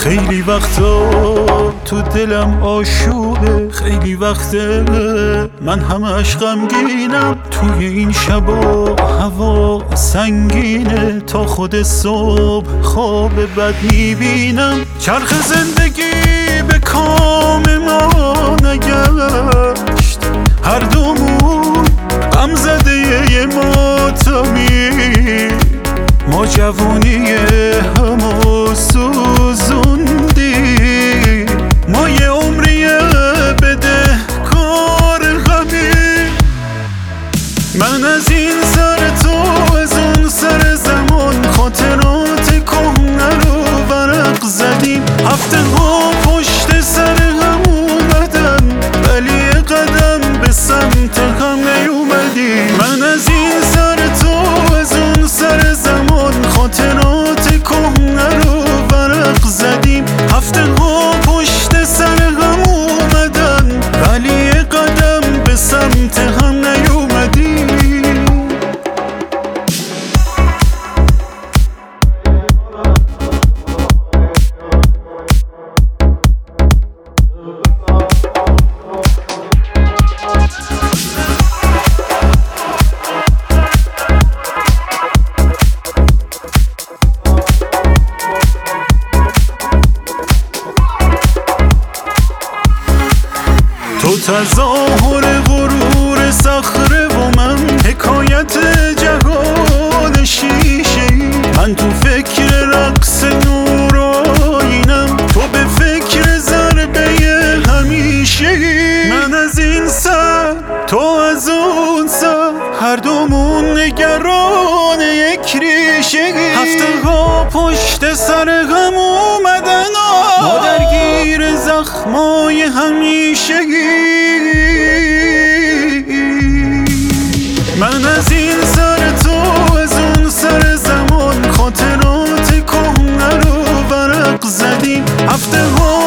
خیلی وقتا تو دلم آشوبه، خیلی وقته من همش غمگینم. توی این شبا هوا سنگینه، تا خود صبح خواب بد میبینم. چرخ زندگی به کام ما نگشت، هر دومون غم زده یه ماتمی. ما جوونی همو سوزوندی، ما یه عمریه بده کار غمی. من از این سر تو از اون سر زمان، خاطرات کهنه رو ورق زدیم. هفته ها پشت سر هم اومدن، ولی یه قدم به سمت هم نیومدی. من از این سر تو از اون سر زمان، خاطرات کهنه رو ورق زدیم. هفته ها پشت سر هم اومدن، ولی یه قدم به سمت هم نیومدی. تو تظاهر غرور صخره و من حکایت جهان شیشه‌ای. من تو فکر رقص نورآیینم، تو به فکر ضربه همیشه‌ای. من از این سر تو از اون سر، هر دومون نگران یک ریشه‌ای. هفته ها پشت سر هم اومدن، ما درگیر زخمای همیشگی. من از این سر تو از اون سر زمان، خاطرات کهنه رو ورق زدیم. هفته ها